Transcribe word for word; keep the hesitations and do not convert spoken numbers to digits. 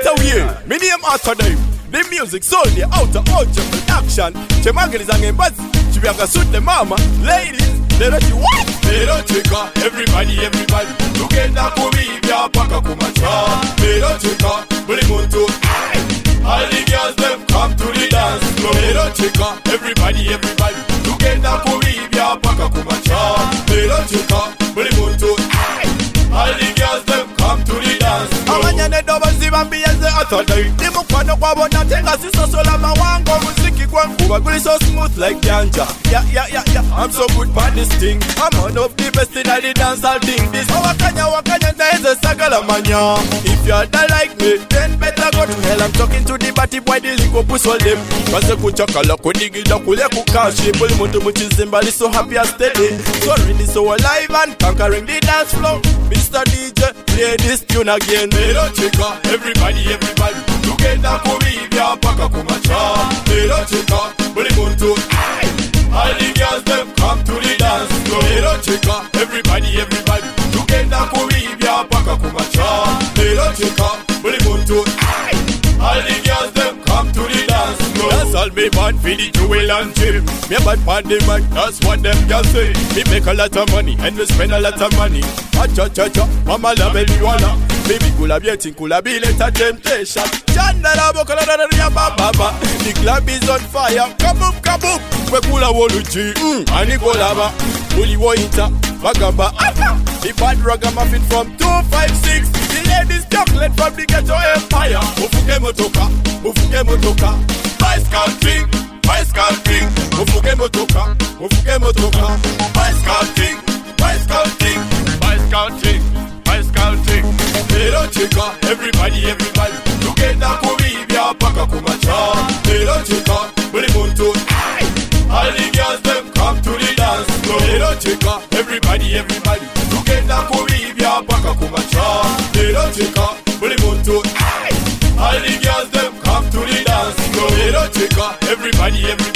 a way. Me name after them. The music solely out of all your production. Chemangel is a buzz. Chibianga suit the mama. Ladies, they don't you what? They don't take her. Everybody, everybody. Together for me, ya paka kumacha. They don't take her. Bring on to all the girls them come to the dance floor. They don't take her. Everybody, everybody. Together for me, ya paka kumacha. They don't take her. Bring on to all the girls them come to the dance floor. Amanyane double ziva mbiyenze atadai. Dimu kwano kwa bona tenga siso sola mawango. Muziki kwangu waguli so smooth like ganja. Yeah, yeah, yeah, yeah. I'm so good by this thing. I'm one of the best in all the dancehall thing. This wakanya wakanya naeze sagala manya. If you're not like me, then better go to hell. I'm talking to the batty boy, the ligo push all them. Kase kuchakala kunigida kule kukashi. Puli muntu muchizimbali so happy and steady. So really so alive and conquering the dance floor. Mister D J, play this tune again. They don't check her. Everybody, everybody. Together for me, ya paka kumacha. They don't check her. Puli muntu. All the girls them come to the dance floor. They don't check her. Everybody, everybody. Together for me, ya paka kumacha. They don't check her. Puli muntu. All the girls them come to the dance floor. That's all me want for the jewel and gym. Me a bad pan the mic, that's what them can say. Me make a lot of money and we spend a lot of money. Cha cha cha, mama love me wanna. Baby kula bien, kula bien, it's a temptation. Chandala bokola da da ba ba ba. The club is on fire, kaboom kaboom. We kula woluchi, mm, ani kolaba. Bully woita, bagamba. The bad ragamuffin from two five six. The ladies chocolate from the ghetto empire. Ufuke motoka, ufuke motoka. Vice counting, vice counting. Ufuke motoka, ufuke motoka. Vice counting, vice counting, vice counting, vice counting. They don't check her. Everybody, everybody. Together for me, ya paka kumacha. They don't check her. Bring on to all the girls them come to the dance floor. They don't check her. Everybody, everybody. Together for me, ya paka kumacha. They don't check her. Bring on to all the girls them come to the dance floor. They don't check her. Everybody, everybody.